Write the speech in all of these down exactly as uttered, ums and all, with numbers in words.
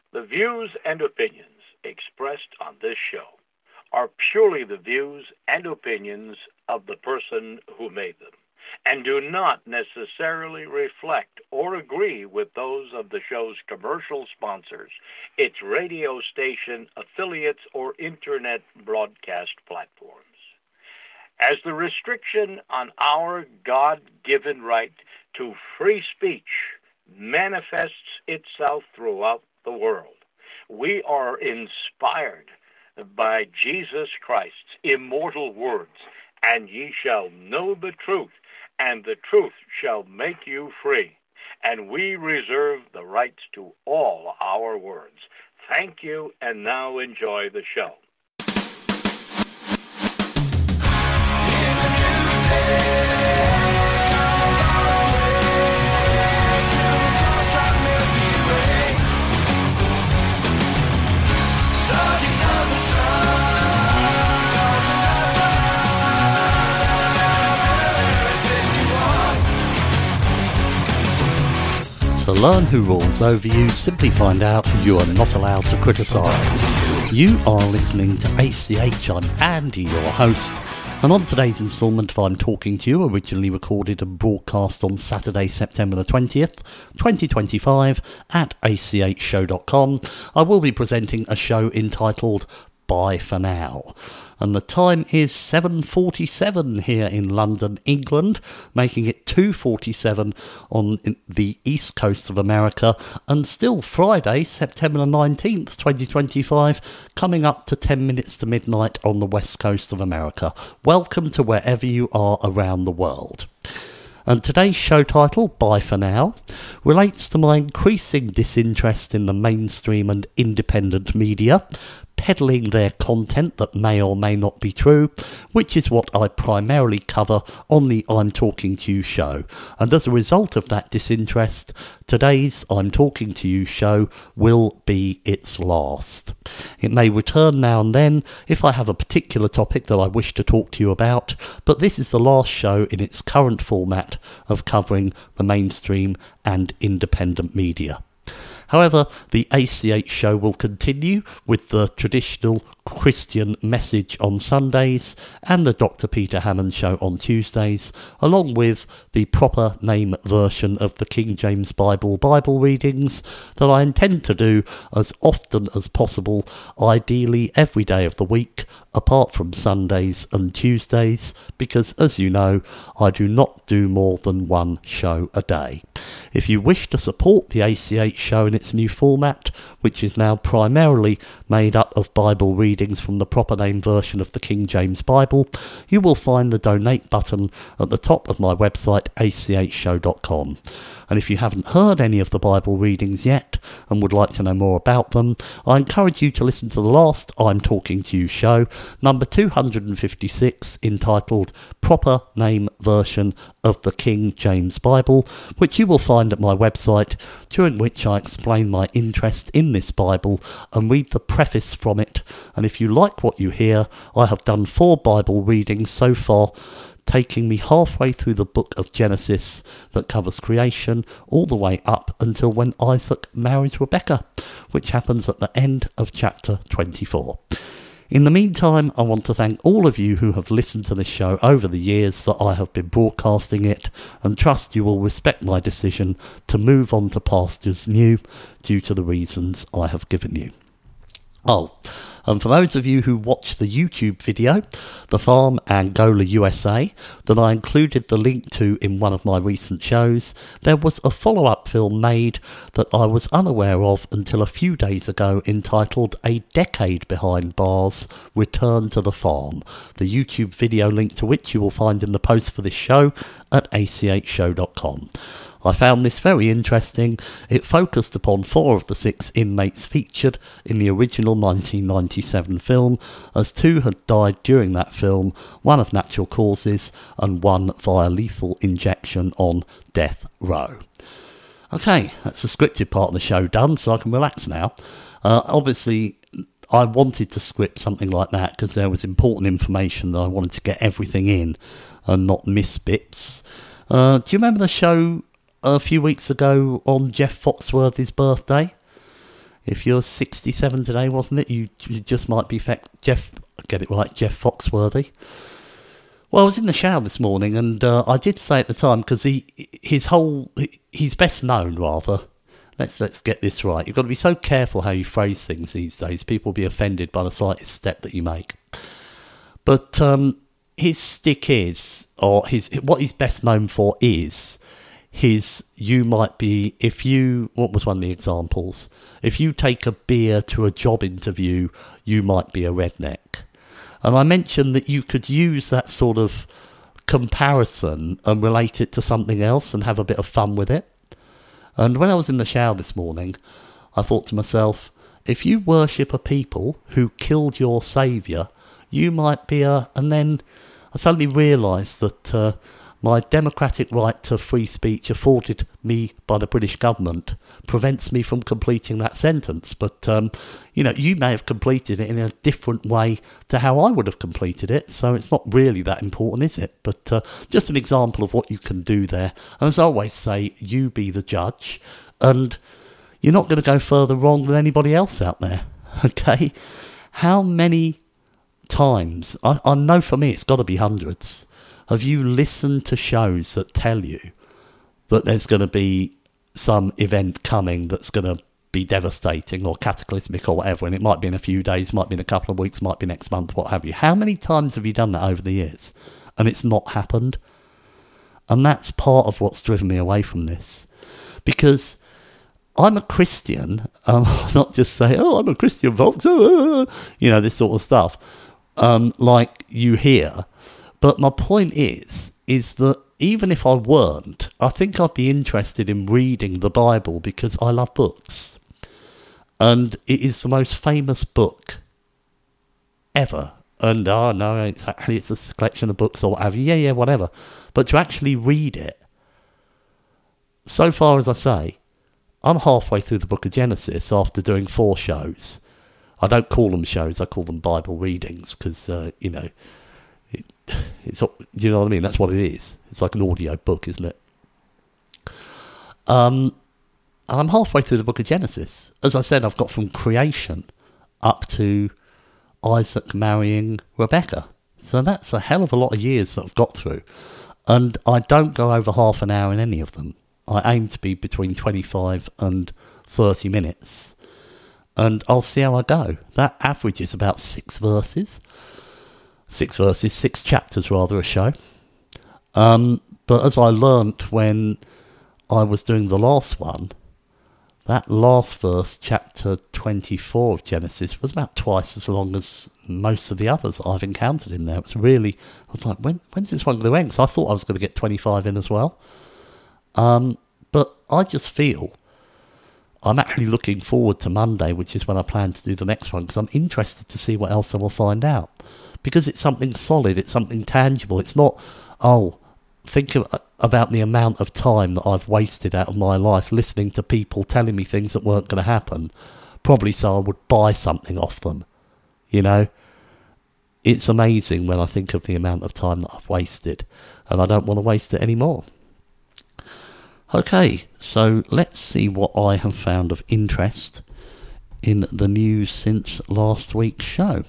The views and opinions expressed on this show are purely the views and opinions of the person who made them, and do not necessarily reflect or agree with those of the show's commercial sponsors, its radio station affiliates, or internet broadcast platforms. As the restriction on our God-given right to free speech manifests itself throughout the world, we are inspired by Jesus Christ's immortal words, "And ye shall know the truth, and the truth shall make you free." And we reserve the rights to all our words. Thank you, and now enjoy the show. To learn who rules over you, simply find out you are not allowed to criticise. You are listening to A C H. I'm Andy, your host, and on today's instalment of I'm Talking to You, originally recorded and broadcast on Saturday, September the twentieth, twenty twenty-five at A C H show dot com, I will be presenting a show entitled Bye for Now. And the time is seven forty-seven here in London, England, making it two forty-seven on the east coast of America, and still Friday, September the nineteenth, twenty twenty-five, coming up to ten minutes to midnight on the west coast of America. Welcome to wherever you are around the world. And today's show title, Bye for Now, relates to my increasing disinterest in the mainstream and independent media, peddling their content that may or may not be true, which is what I primarily cover on the I'm Talking to You show. And as a result of that disinterest, today's I'm Talking to You show will be its last. It may return now and then if I have a particular topic that I wish to talk to you about, but this is the last show in its current format of covering the mainstream and independent media. However, the A C H show will continue with the traditional Christian message on Sundays and the Doctor Peter Hammond show on Tuesdays, along with the proper name version of the King James Bible Bible readings that I intend to do as often as possible, ideally every day of the week, apart from Sundays and Tuesdays, because as you know, I do not do more than one show a day. If you wish to support the A C H show in its new format, which is now primarily made up of Bible readings from the proper name version of the King James Bible, you will find the donate button at the top of my website, A C H show dot com. And if you haven't heard any of the Bible readings yet and would like to know more about them, I encourage you to listen to the last I'm Talking to You show, number two hundred fifty-six, entitled Proper Name Version of the King James Bible, which you will find at my website, during which I explain my interest in this Bible and read the preface from it. And if you like what you hear, I have done four Bible readings so far, taking me halfway through the book of Genesis that covers creation all the way up until when Isaac marries Rebekah, which happens at the end of chapter twenty-four. In the meantime, I want to thank all of you who have listened to this show over the years that I have been broadcasting it, and trust you will respect my decision to move on to pastures new due to the reasons I have given you. Oh, and for those of you who watch the YouTube video, The Farm Angola U S A, that I included the link to in one of my recent shows, there was a follow-up film made that I was unaware of until a few days ago, entitled A Decade Behind Bars, Return to the Farm, the YouTube video link to which you will find in the post for this show at A C H show dot com. I found this very interesting. It focused upon four of the six inmates featured in the original nineteen ninety-seven film, as two had died during that film, one of natural causes and one via lethal injection on death row. Okay, that's the scripted part of the show done, so I can relax now. Uh, obviously, I wanted to script something like that because there was important information that I wanted to get everything in and not miss bits. Uh, do you remember the show a few weeks ago on Jeff Foxworthy's birthday? If you're sixty-seven today, wasn't it? You, you just might be fe- Jeff, get it right, Jeff Foxworthy. Well, I was in the shower this morning, and uh, I did say at the time, because he, his whole, he's best known, rather. Let's let's get this right. You've got to be so careful how you phrase things these days. People will be offended by the slightest step that you make. But um, his stick is, or his what he's best known for is, his, you might be, if you, what was one of the examples? If you take a beer to a job interview, you might be a redneck. And I mentioned that you could use that sort of comparison and relate it to something else and have a bit of fun with it. And when I was in the shower this morning, I thought to myself, if you worship a people who killed your saviour, you might be a... And then I suddenly realised that uh, my democratic right to free speech afforded me by the British government prevents me from completing that sentence. But, um, you know, you may have completed it in a different way to how I would have completed it, so it's not really that important, is it? But uh, just an example of what you can do there. And as I always say, you be the judge, and you're not going to go further wrong than anybody else out there, okay? How many times, I, I know for me it's got to be hundreds, have you listened to shows that tell you that there's going to be some event coming that's going to be devastating or cataclysmic or whatever, and it might be in a few days, might be in a couple of weeks, might be next month, what have you? How many times have you done that over the years and it's not happened? And that's part of what's driven me away from this, because I'm a Christian. Um, not just say, oh, I'm a Christian, folks, oh, you know, this sort of stuff, um, like you hear. But my point is, is that even if I weren't, I think I'd be interested in reading the Bible because I love books. And it is the most famous book ever. And, oh, no, it's actually, it's a collection of books or whatever. Yeah, yeah, whatever. But to actually read it, so far as I say, I'm halfway through the book of Genesis after doing four shows. I don't call them shows, I call them Bible readings because, uh, you know, It, it's you know what I mean? That's what it is. It's like an audio book, isn't it? Um, I'm halfway through the book of Genesis. As I said, I've got from creation up to Isaac marrying Rebecca. So that's a hell of a lot of years that I've got through. And I don't go over half an hour in any of them. I aim to be between twenty-five and thirty minutes. And I'll see how I go. That averages about six verses. Six verses, six chapters rather, a show. Um, but as I learnt when I was doing the last one, that last verse, chapter twenty-four of Genesis, was about twice as long as most of the others I've encountered in there. It was really, I was like, when, when's this one going to end? Because I thought I was going to get twenty-five in as well. Um, but I just feel I'm actually looking forward to Monday, which is when I plan to do the next one, because I'm interested to see what else I will find out. Because it's something solid, it's something tangible. It's not, oh, think of, about the amount of time that I've wasted out of my life listening to people telling me things that weren't going to happen, probably so I would buy something off them, you know. It's amazing when I think of the amount of time that I've wasted, and I don't want to waste it anymore. Okay, so let's see what I have found of interest in the news since last week's show.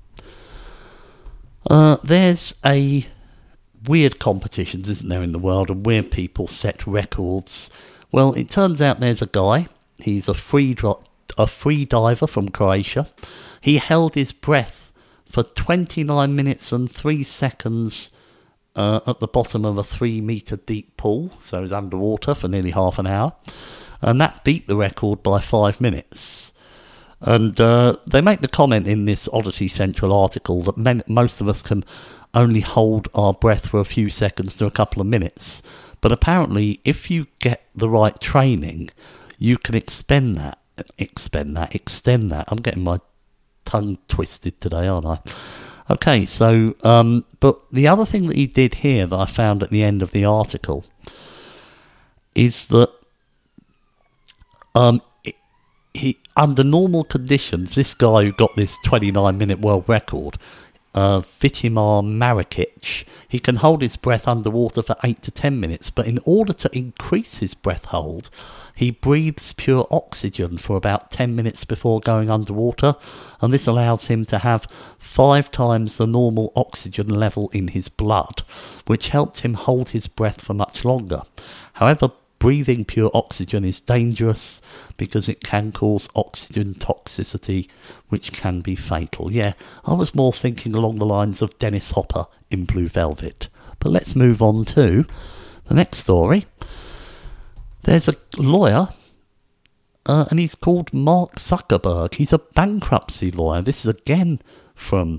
Uh, there's a weird competitions, isn't there, in the world, and weird people set records. Well, it turns out there's a guy. He's a free dro- a free diver from Croatia. He held his breath for twenty-nine minutes and three seconds uh, at the bottom of a three-metre deep pool, so he was underwater for nearly half an hour, and that beat the record by five minutes. And uh, they make the comment in this Oddity Central article that men, most of us can only hold our breath for a few seconds to a couple of minutes. But apparently, if you get the right training, you can expend that, expend that, extend that. I'm getting my tongue twisted today, aren't I? Okay, so, um, but the other thing that he did here that I found at the end of the article is that um. He, under normal conditions, this guy who got this twenty-nine minute world record, uh, Vitimar Marikic. He can hold his breath underwater for eight to ten minutes, but in order to increase his breath hold, he breathes pure oxygen for about ten minutes before going underwater, and this allows him to have five times the normal oxygen level in his blood, which helps him hold his breath for much longer. However, breathing pure oxygen is dangerous because it can cause oxygen toxicity, which can be fatal. Yeah, I was more thinking along the lines of Dennis Hopper in Blue Velvet. But let's move on to the next story. There's a lawyer, uh, and he's called Mark Zuckerberg. He's a bankruptcy lawyer. This is again from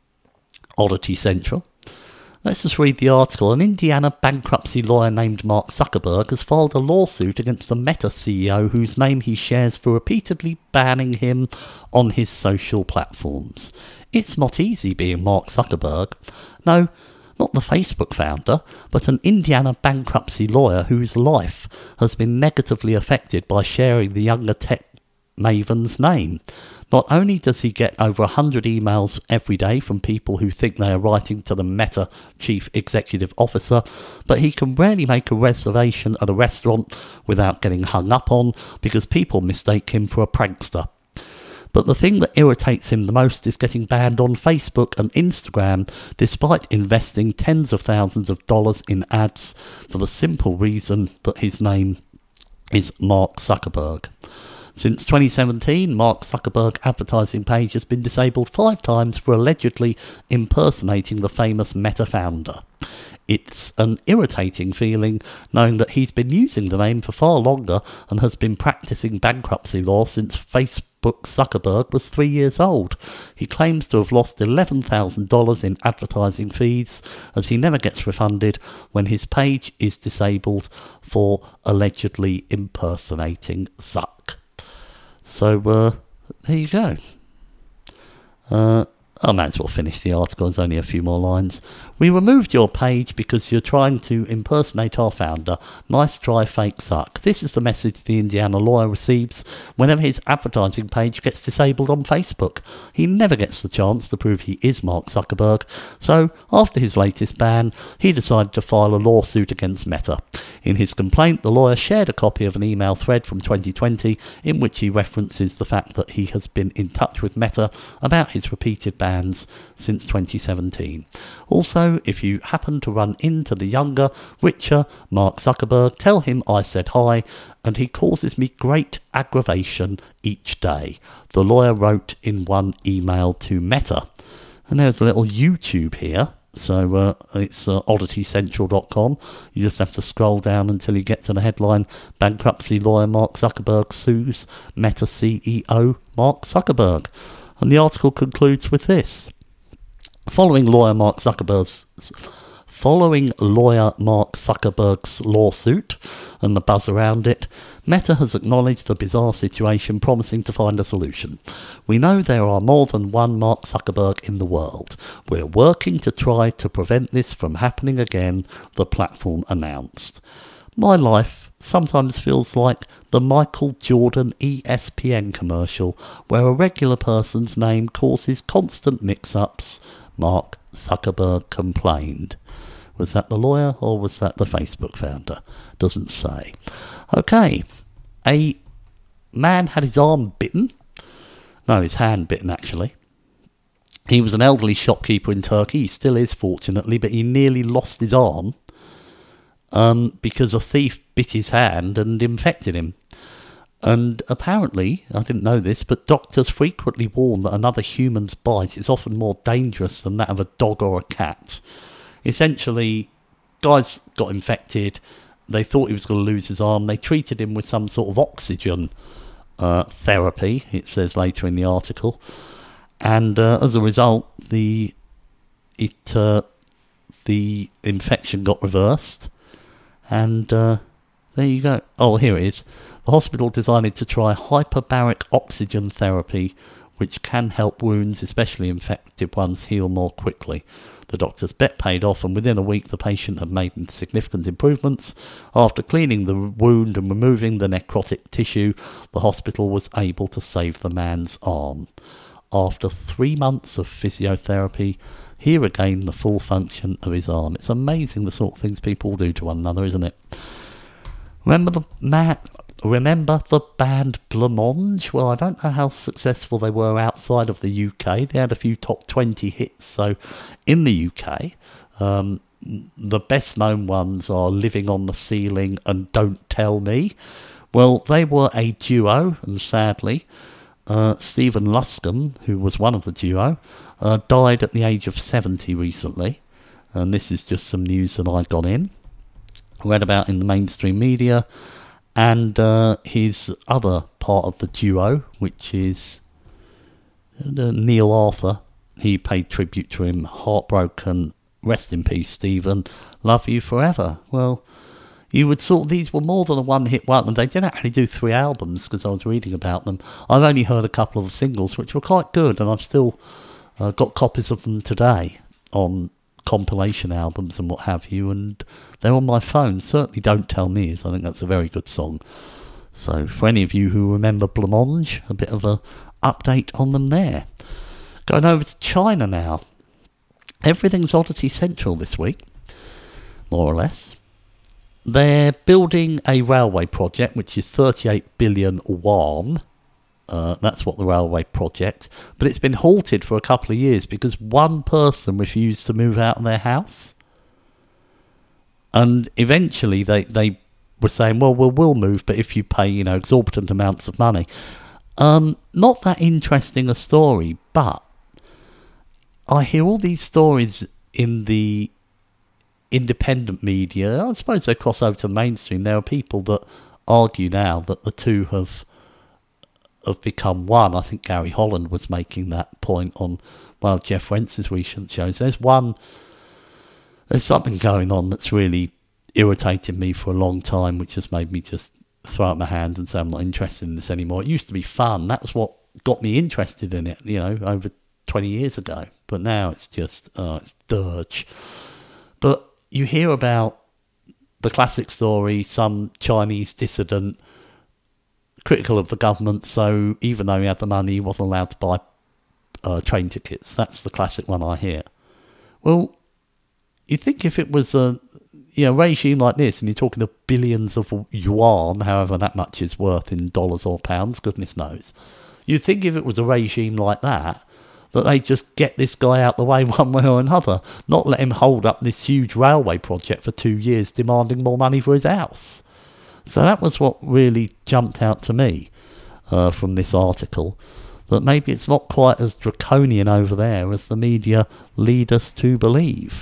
Oddity Central. Let's just read the article. An Indiana bankruptcy lawyer named Mark Zuckerberg has filed a lawsuit against the Meta C E O whose name he shares for repeatedly banning him on his social platforms. It's not easy being Mark Zuckerberg. No, not the Facebook founder, but an Indiana bankruptcy lawyer whose life has been negatively affected by sharing the younger tech maven's name. Not only does he get over one hundred emails every day from people who think they are writing to the Meta chief executive officer, but he can rarely make a reservation at a restaurant without getting hung up on because people mistake him for a prankster. But the thing that irritates him the most is getting banned on Facebook and Instagram despite investing tens of thousands of dollars in ads for the simple reason that his name is Mark Zuckerberg. Since twenty seventeen, Mark Zuckerberg's advertising page has been disabled five times for allegedly impersonating the famous Meta founder. It's an irritating feeling knowing that he's been using the name for far longer and has been practicing bankruptcy law since Facebook Zuckerberg was three years old. He claims to have lost eleven thousand dollars in advertising fees as he never gets refunded when his page is disabled for allegedly impersonating Zuck. So, uh, there you go. Uh, I might as well finish the article, there's only a few more lines. We removed your page because you're trying to impersonate our founder. Nice try, fake Zuck. This is the message the Indiana lawyer receives whenever his advertising page gets disabled on Facebook. He never gets the chance to prove he is Mark Zuckerberg, so after his latest ban, he decided to file a lawsuit against Meta. In his complaint, the lawyer shared a copy of an email thread from twenty twenty in which he references the fact that he has been in touch with Meta about his repeated bans since twenty seventeen. Also, if you happen to run into the younger, richer Mark Zuckerberg, tell him I said hi, and he causes me great aggravation each day, the lawyer wrote in one email to Meta. And there's a little YouTube here. So uh, it's uh, oddity central dot com. You just have to scroll down until you get to the headline, Bankruptcy Lawyer Mark Zuckerberg Sues Meta C E O Mark Zuckerberg. And the article concludes with this. Following lawyer Mark Zuckerberg's Following lawyer Mark Zuckerberg's lawsuit and the buzz around it, Meta has acknowledged the bizarre situation, promising to find a solution. We know there are more than one Mark Zuckerberg in the world. We're working to try to prevent this from happening again, the platform announced. My life sometimes feels like the Michael Jordan E S P N commercial, where a regular person's name causes constant mix-ups. Mark Zuckerberg complained. Was that the lawyer or was that the Facebook founder? Doesn't say. Okay, a man had his arm bitten. No, his hand bitten, actually. He was an elderly shopkeeper in Turkey. He still is, fortunately, but he nearly lost his arm um, because a thief bit his hand and infected him. And apparently, I didn't know this, but doctors frequently warn that another human's bite is often more dangerous than that of a dog or a cat. Essentially, guys got infected. They thought he was going to lose his arm. They treated him with some sort of oxygen uh, therapy, it says later in the article. And uh, as a result, the it uh, the infection got reversed. And uh, there you go. Oh, here it is. The hospital decided to try hyperbaric oxygen therapy, which can help wounds, especially infected ones, heal more quickly. The doctor's bet paid off, and within a week the patient had made significant improvements. After cleaning the wound and removing the necrotic tissue, the hospital was able to save the man's arm. after three months of physiotherapy, he regained the full function of his arm. It's amazing the sort of things people do to one another, isn't it? Remember the ma- Remember the band Blancmange? Well, I don't know how successful they were outside of the U K. They had a few top twenty hits. So in the U K, um, the best known ones are Living on the Ceiling and Don't Tell Me. Well, they were a duo, and sadly, uh, Stephen Luscombe, who was one of the duo, uh, died at the age of seventy recently. And this is just some news that I got in, read about in the mainstream media. And uh, his other part of the duo, which is uh, Neil Arthur, he paid tribute to him, heartbroken, rest in peace, Stephen, love you forever. Well, you would sort of, these were more than a one-hit wonder. They did actually do three albums, because I was reading about them. I've only heard a couple of the singles, which were quite good, and I've still uh, got copies of them today on compilation albums and what have you, and they're on my phone. Certainly Don't Tell Me is, I think that's a very good song. So for any of you who remember Blancmange, a bit of a update on them there. Going over to China now. Everything's Oddity Central this week, more or less. They're building a railway project which is thirty-eight billion won. Uh, that's what the railway project, but it's been halted for a couple of years because one person refused to move out of their house. And eventually they, they were saying, well, we'll, we'll move, but if you pay, you know, exorbitant amounts of money. Um, not that interesting a story, but I hear all these stories in the independent media. I suppose they cross over to the mainstream. There are people that argue now that the two have have become one. I think Gary Holland was making that point on one of Jeff Rentz's recent shows. There's one, there's something going on that's really irritated me for a long time, which has made me just throw up my hands and say I'm not interested in this anymore. It used to be fun. That was what got me interested in it, you know, over twenty years ago. But now it's just, oh, it's dirge. But you hear about the classic story, some Chinese dissident critical of the government, so even though he had the money, he wasn't allowed to buy uh, train tickets. That's the classic one I hear. Well, you think if it was a you know regime like this, and you're talking of billions of yuan, however that much is worth in dollars or pounds, goodness knows, you'd think if it was a regime like that, that they'd just get this guy out the way one way or another, not let him hold up this huge railway project for two years demanding more money for his house. So that was what really jumped out to me uh, from this article, that maybe it's not quite as draconian over there as the media lead us to believe.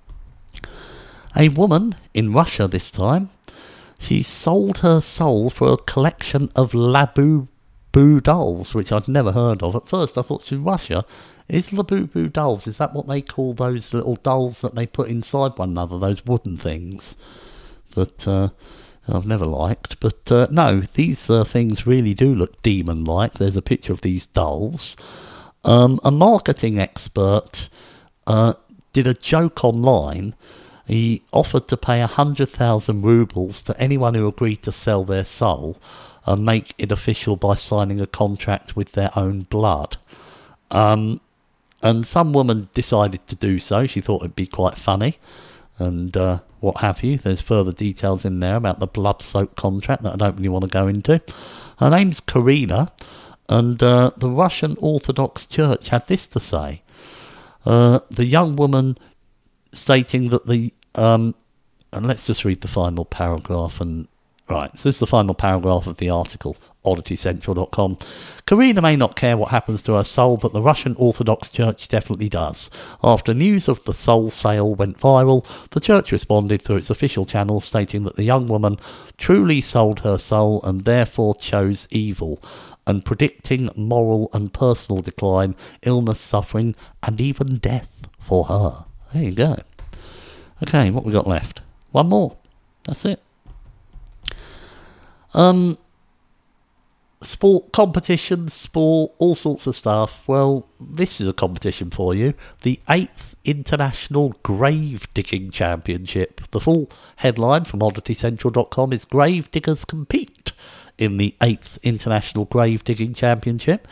A woman in Russia this time, she sold her soul for a collection of Labubu dolls, which I'd never heard of. At first I thought, in Russia, is Labubu dolls, is that what they call those little dolls that they put inside one another, those wooden things that uh, I've never liked? But uh, no, these uh, things really do look demon-like. There's a picture of these dolls. Um, a marketing expert uh, did a joke online. He offered to pay one hundred thousand rubles to anyone who agreed to sell their soul and make it official by signing a contract with their own blood. Um, and some woman decided to do so. She thought it'd be quite funny and uh, what have you. There's further details in there about the blood-soaked contract that I don't really want to go into. Her name's Karina, and uh, the Russian Orthodox Church had this to say. Uh, the young woman stating that the... Um, and let's just read the final paragraph and... Right, so this is the final paragraph of the article, oddity central dot com. Karina may not care what happens to her soul, but the Russian Orthodox Church definitely does. After news of the soul sale went viral, the church responded through its official channel, stating that the young woman truly sold her soul and therefore chose evil, and predicting moral and personal decline, illness, suffering, and even death for her. There you go. Okay, what we got left? One more. That's it. Um, sport competitions, sport, all sorts of stuff. Well, this is a competition for you. The eighth International Grave Digging Championship. The full headline from oddity central dot com is Grave Diggers Compete in the eighth International Grave Digging Championship.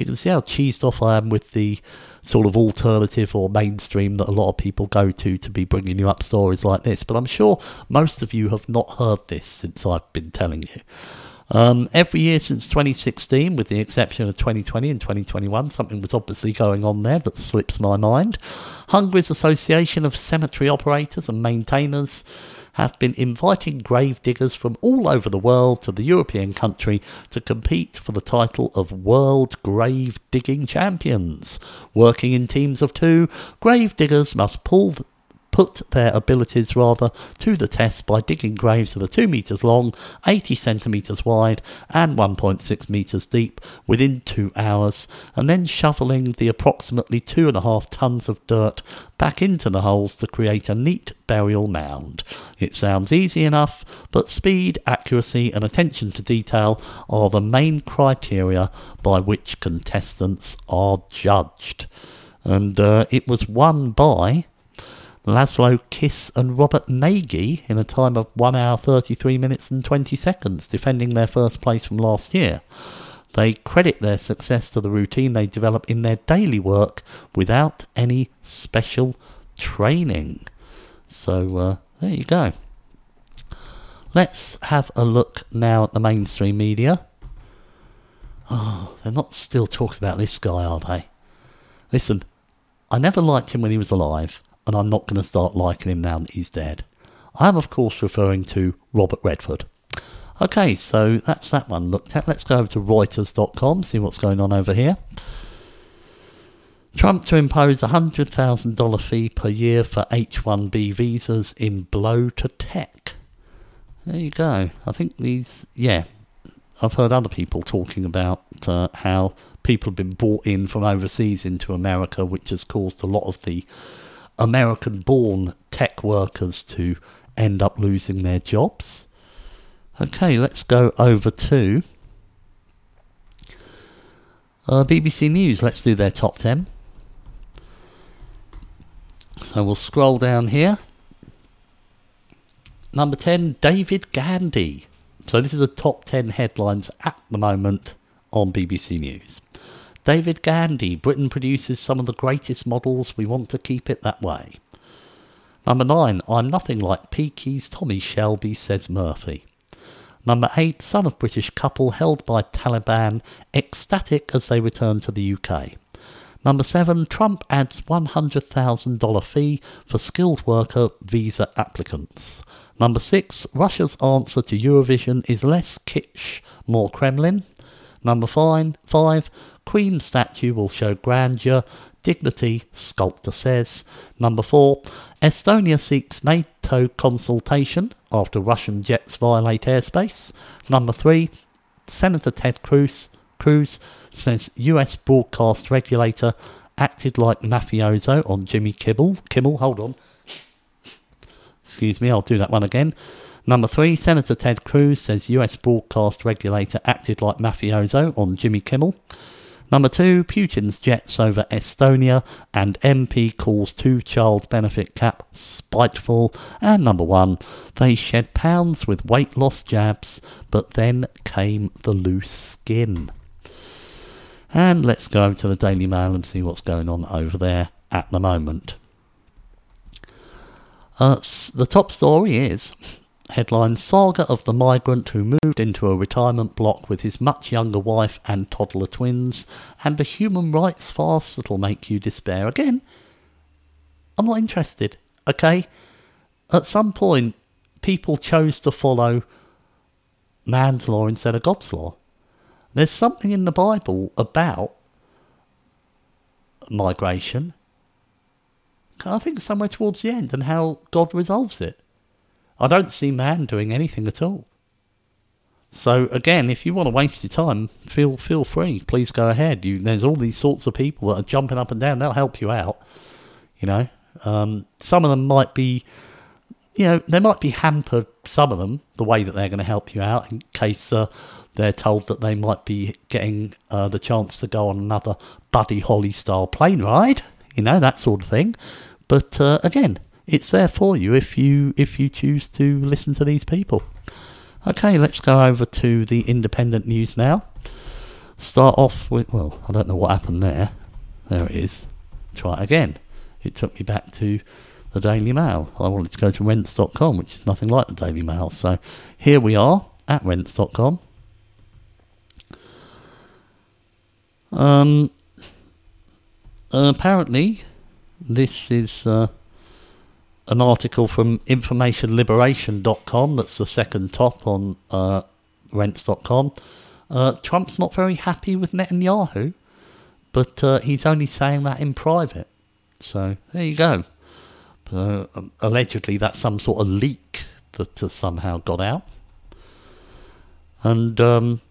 You can see how cheesed off I am with the sort of alternative or mainstream that a lot of people go to to be bringing you up stories like this. But I'm sure most of you have not heard this since I've been telling you. Um, every year since twenty sixteen, with the exception of twenty twenty and twenty twenty-one, something was obviously going on there that slips my mind. Hungary's Association of Cemetery Operators and Maintainers have been inviting grave diggers from all over the world to the European country to compete for the title of World Grave Digging Champions. Working in teams of two, grave diggers must pull the put their abilities rather to the test by digging graves that are two metres long, eighty centimetres wide and one point six metres deep within two hours, and then shoveling the approximately two and a half tonnes of dirt back into the holes to create a neat burial mound. It sounds easy enough, but speed, accuracy and attention to detail are the main criteria by which contestants are judged. And uh, it was won by Laszlo Kiss and Robert Nagy in a time of one hour thirty-three minutes and twenty seconds, defending their first place from last year. They credit their success to the routine they develop in their daily work without any special training. So uh, there you go. Let's have a look now at the mainstream media. Oh, they're not still talking about this guy, are they? Listen, I never liked him when he was alive, and I'm not going to start liking him now that he's dead. I am, of course, referring to Robert Redford. Okay, so that's that one looked at. Let's go over to Reuters dot com, see what's going on over here. Trump to impose a one hundred thousand dollars fee per year for H one B visas in blow to tech. There you go. I think these, yeah, I've heard other people talking about uh, how people have been brought in from overseas into America, which has caused a lot of the American-born tech workers to end up losing their jobs. Okay, let's go over to uh, B B C News. Let's do their top ten. So we'll scroll down here. Number ten, David Gandy. So this is the top ten headlines at the moment on B B C News. David Gandy, Britain produces some of the greatest models, we want to keep it that way. Number nine, I'm nothing like Peaky's Tommy Shelby, says Murphy. Number eight, son of British couple held by Taliban, ecstatic as they return to the U K. Number seven, Trump adds one hundred thousand dollars fee for skilled worker visa applicants. Number six, Russia's answer to Eurovision is less kitsch, more Kremlin. Number five, five Queen statue will show grandeur, dignity, sculptor says. Number four, Estonia seeks NATO consultation after Russian jets violate airspace. Number three, Senator Ted Cruz, Cruz says U S broadcast regulator acted like mafioso on Jimmy Kimmel. Kimmel, hold on. Excuse me, I'll do that one again. Number three, Senator Ted Cruz says U S broadcast regulator acted like mafioso on Jimmy Kimmel. Number two, Putin's jets over Estonia and M P calls two-child benefit cap spiteful. And number one, they shed pounds with weight loss jabs, but then came the loose skin. And let's go over to the Daily Mail and see what's going on over there at the moment. Uh, the top story is headline, saga of the migrant who moved into a retirement block with his much younger wife and toddler twins, and a human rights farce that'll make you despair. Again, I'm not interested, okay? At some point, people chose to follow man's law instead of God's law. There's something in the Bible about migration, I think somewhere towards the end, and how God resolves it. I don't see man doing anything at all. So again, if you want to waste your time, feel feel free. Please go ahead. You, there's all these sorts of people that are jumping up and down. They'll help you out. You know, um, some of them might be, you know, they might be hampered. Some of them, the way that they're going to help you out, in case uh, they're told that they might be getting uh, the chance to go on another Buddy Holly style plane ride. You know, that sort of thing. But uh, again, it's there for you if you if you choose to listen to these people. Okay, let's go over to the independent news now. start off with, well, I don't know what happened there. There it is. Try it again. It took me back to the Daily Mail. I wanted to go to rents dot com, which is nothing like the Daily Mail. So here we are at rents dot com. Um, uh, apparently, this is uh, an article from information liberation dot com. That's the second top on uh, rents dot com. Uh, Trump's not very happy with Netanyahu, but uh, he's only saying that in private. So there you go. Uh, allegedly, that's some sort of leak that has somehow got out. And, um,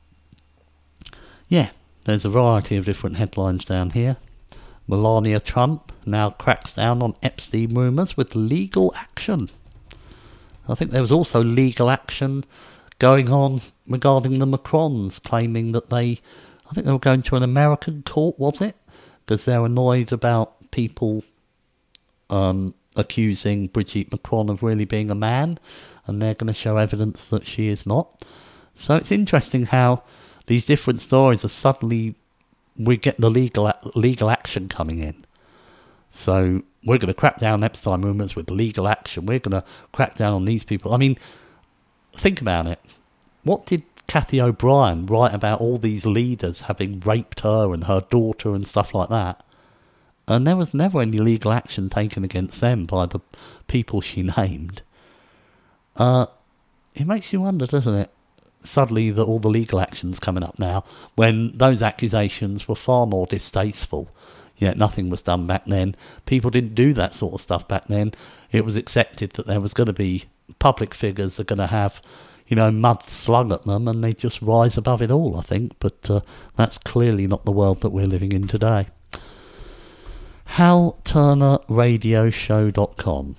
yeah, there's a variety of different headlines down here. Melania Trump now cracks down on Epstein rumours with legal action. I think there was also legal action going on regarding the Macrons, claiming that they, I think they were going to an American court, was it? Because they're annoyed about people um, accusing Brigitte Macron of really being a man, and they're going to show evidence that she is not. So it's interesting how these different stories are suddenly, we get the legal legal action coming in. So we're going to crack down Epstein rumours with legal action. We're going to crack down on these people. I mean, think about it. What did Cathy O'Brien write about all these leaders having raped her and her daughter and stuff like that? And there was never any legal action taken against them by the people she named. Uh, it makes you wonder, doesn't it? Suddenly that all the legal action's coming up now, when those accusations were far more distasteful. Yet nothing was done back then. People didn't do that sort of stuff back then. It was accepted that there was going to be public figures are going to have, you know, mud slung at them, and they just rise above it all, I think. But uh, that's clearly not the world that we're living in today. Hal Turner Radio Show dot com.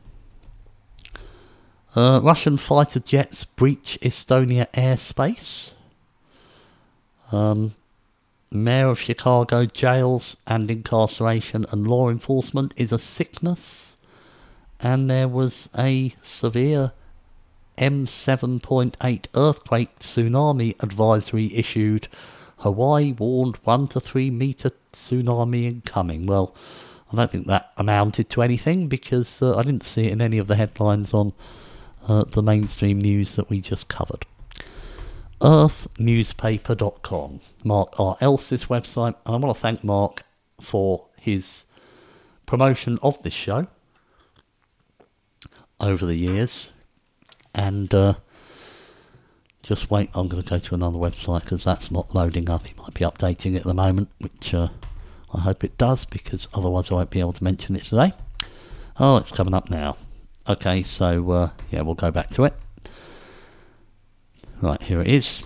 Uh, Russian fighter jets breach Estonia airspace. Um, Mayor of Chicago, jails and incarceration and law enforcement is a sickness. And there was a severe M seven point eight earthquake tsunami advisory issued. Hawaii warned one to three metre tsunami incoming. Well, I don't think that amounted to anything, because uh, I didn't see it in any of the headlines on uh, the mainstream news that we just covered. earth newspaper dot com. Mark R. Els's website. And I want to thank Mark for his promotion of this show over the years. And uh, just wait, I'm going to go to another website because that's not loading up. He might be updating it at the moment, which uh, I hope it does, because otherwise I won't be able to mention it today. Oh, it's coming up now. Okay, so uh, yeah, we'll go back to it. Right, here it is.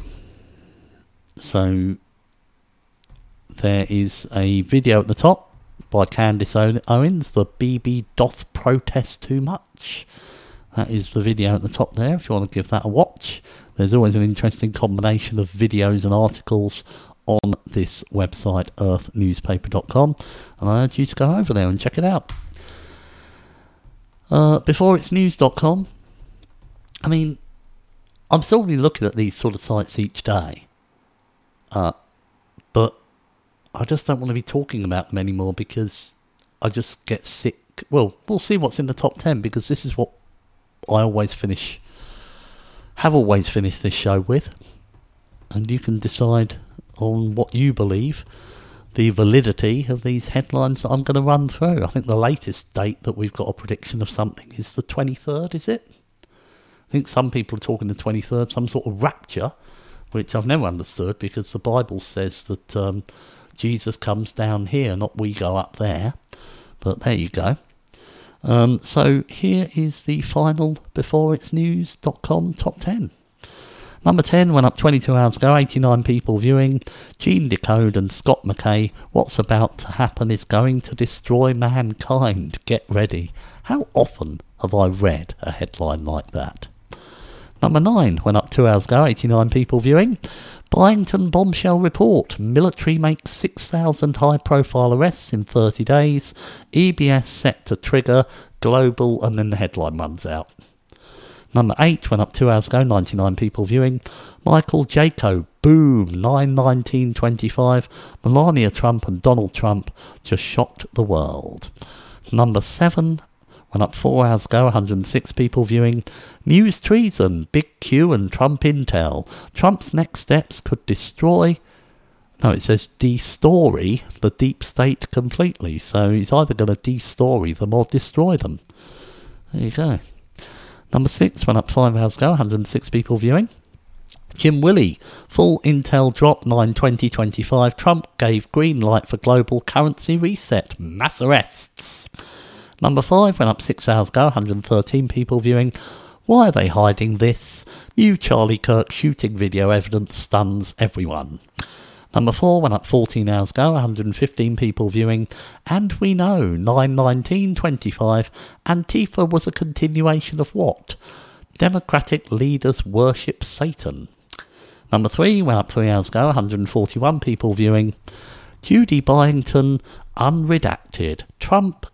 So there is a video at the top by Candace Owens, the B B doth protest too much. That is the video at the top there, if you want to give that a watch. There's always an interesting combination of videos and articles on this website, earth newspaper dot com, and I urge you to go over there and check it out. Uh, before it's news dot com, I mean, I'm still really looking at these sort of sites each day, uh, but I just don't want to be talking about them anymore, because I just get sick. Well, we'll see what's in the top ten, because this is what I always finish, have always finished this show with, and you can decide on what you believe the validity of these headlines that I'm going to run through. I think the latest date that we've got a prediction of something is the twenty-third, is it? I think some people are talking the twenty-third, some sort of rapture, which I've never understood, because the Bible says that um, Jesus comes down here, not we go up there. But there you go. Um, so here is the final before it's news dot com top ten. Number ten went up twenty-two hours ago, eighty-nine people viewing. Gene Decode and Scott McKay, what's about to happen is going to destroy mankind. Get ready. How often have I read a headline like that? Number nine went up two hours ago, eighty-nine people viewing. Byington bombshell report. Military makes six thousand high-profile arrests in thirty days. E B S set to trigger global, and then the headline runs out. Number eight went up two hours ago, ninety-nine people viewing. Michael Jaco boom, nine nineteen twenty-five, Melania Trump and Donald Trump just shocked the world. Number seven went up four hours ago, one hundred six people viewing. News treason, big Q and Trump intel. Trump's next steps could destroy, no, it says de-story the deep state completely. So he's either going to de-story them or destroy them. There you go. Number six went up five hours ago, one hundred six people viewing. Jim Willie, full intel drop, nine twenty twenty-five. Trump gave green light for global currency reset. Mass arrests. Number five went up six hours ago, one hundred thirteen people viewing. Why are they hiding this? New Charlie Kirk shooting video evidence stuns everyone. Number four went up fourteen hours ago, one hundred fifteen people viewing. And we know, nine nineteen twenty-five, Antifa was a continuation of what? Democratic leaders worship Satan. Number three went up three hours ago, one hundred forty-one people viewing. Judy Byington, unredacted. Trump,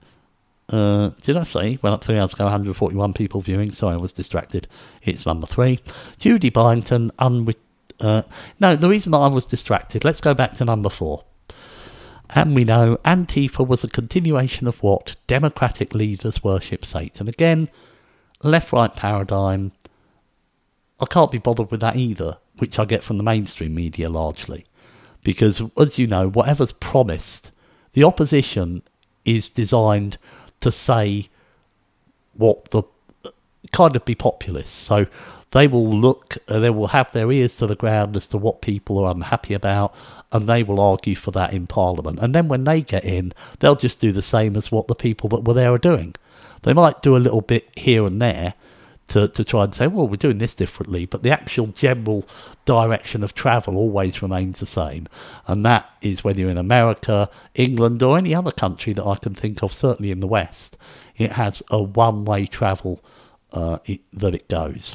uh, did I say, went up three hours ago, one hundred forty-one people viewing. Sorry, I was distracted. It's number three. Judy Byington, unredacted. Uh, no, the reason I was distracted, let's go back to number four. And we know Antifa was a continuation of what? Democratic leaders worship Satan. Again, left-right paradigm. I can't be bothered with that either, which I get from the mainstream media largely. Because, as you know, whatever's promised, the opposition is designed to say what the, kind of be populist. So they will look, uh, they will have their ears to the ground as to what people are unhappy about, and they will argue for that in Parliament. And then when they get in, they'll just do the same as what the people that were there are doing. They might do a little bit here and there to, to try and say, well, we're doing this differently, but the actual general direction of travel always remains the same. And that is whether you're in America, England, or any other country that I can think of, certainly in the West. It has a one-way travel uh, it, that it goes.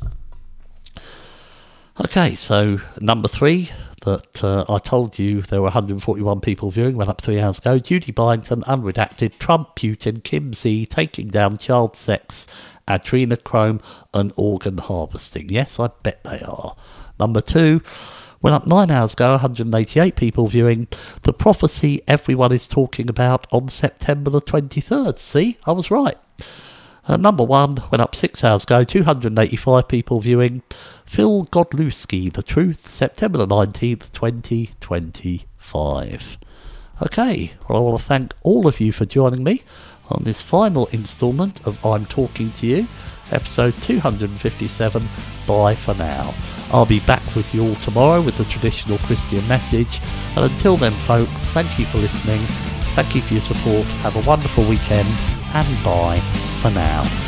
Okay, so number three, that uh, I told you there were one hundred forty-one people viewing, went up three hours ago. Judy Byington, unredacted. Trump, Putin, Kim Z, taking down child sex, adrenochrome and organ harvesting. Yes, I bet they are. Number two, went up nine hours ago, one hundred eighty-eight people viewing. The prophecy everyone is talking about on September the twenty-third. See, I was right. Uh, number one went up six hours ago, two hundred eighty-five people viewing. Phil Godlewski, The Truth, September the nineteenth, twenty twenty-five. Okay, well, I want to thank all of you for joining me on this final instalment of I'm Talking to You, episode two hundred fifty-seven. Bye for now. I'll be back with you all tomorrow with the traditional Christian message. And until then, folks, thank you for listening. Thank you for your support. Have a wonderful weekend. And bye for now.